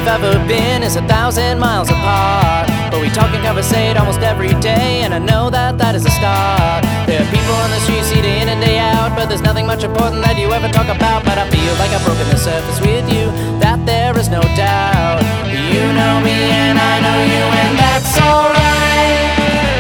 ever been is 1,000 miles apart, but we talk and conversate almost every day, and I know that that is a start. There are people on the street see day in and day out, but there's nothing much important that you ever talk about. But I feel like I've broken the surface with you, that there is no doubt. You know me and I know you, and that's alright.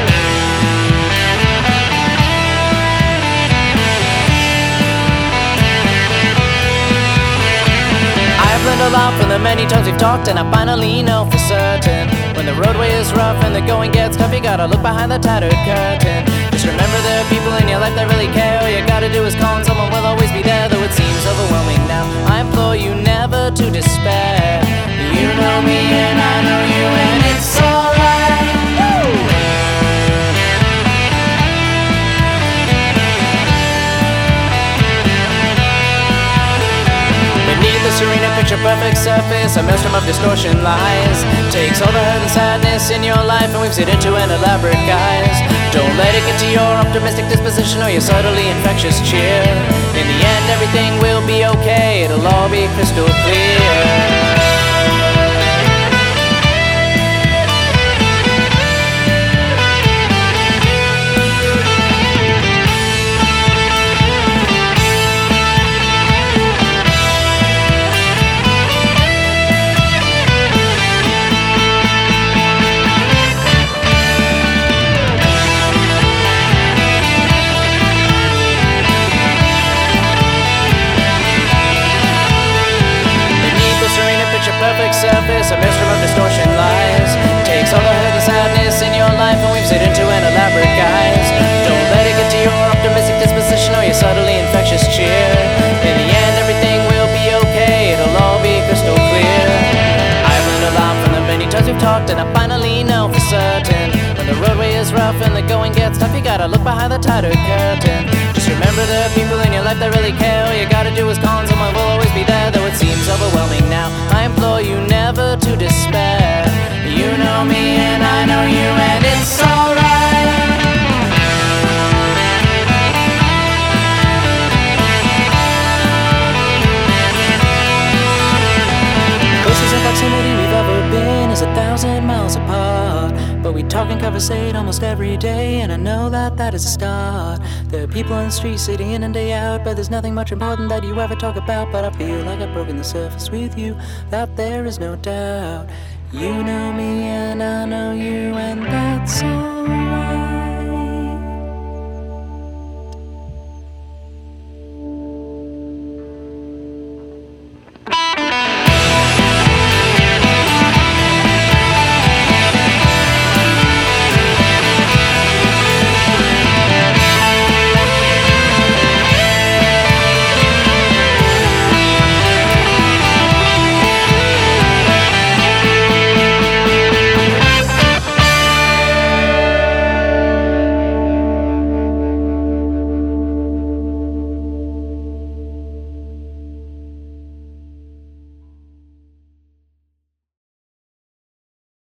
I've learned a lot from the many times we've talked, and I finally know for certain, when the roadway is rough and the going gets tough, you gotta look behind the tattered curtain. Just remember there are people in your life that really care. All you gotta do is call and someone will always be there, though it seems overwhelming now. I implore you never to despair. You know me and I know you, and it's alright. Beneath the serene and picture-perfect surface, a maelstrom of distortion lies. Takes all the hurt and sadness in your life and weaves it into an elaborate guise. Don't let it get to your optimistic disposition or your subtly infectious cheer. In the end, everything will be okay. It'll all be crystal clear. Perfect surface, a maelstrom of distortion lies. Takes all the hurt and sadness in your life and weaves it into an elaborate guise. Don't let it get to your optimistic disposition or your subtly infectious cheer. In the end, everything will be okay. It'll all be crystal clear. I've learned a lot from the many times we've talked, and I finally know for certain, when the roadway is rough and the going gets tough, you gotta look behind the tattered curtain. Just remember there are people in your life that really care. All you gotta do is call and someone will always be there, though it seems overwhelming now. I implore you never to despair. You know me and I know you, and it's alright. Closest in proximity we've ever been is 1,000 miles apart, but we talk and conversate almost every day, and I know that that is a start. There are people on the street sitting in and day out, but there's nothing much important that you ever talk about. But I feel like I've broken the surface with you, that there is no doubt. You know me and I know you, and that's alright.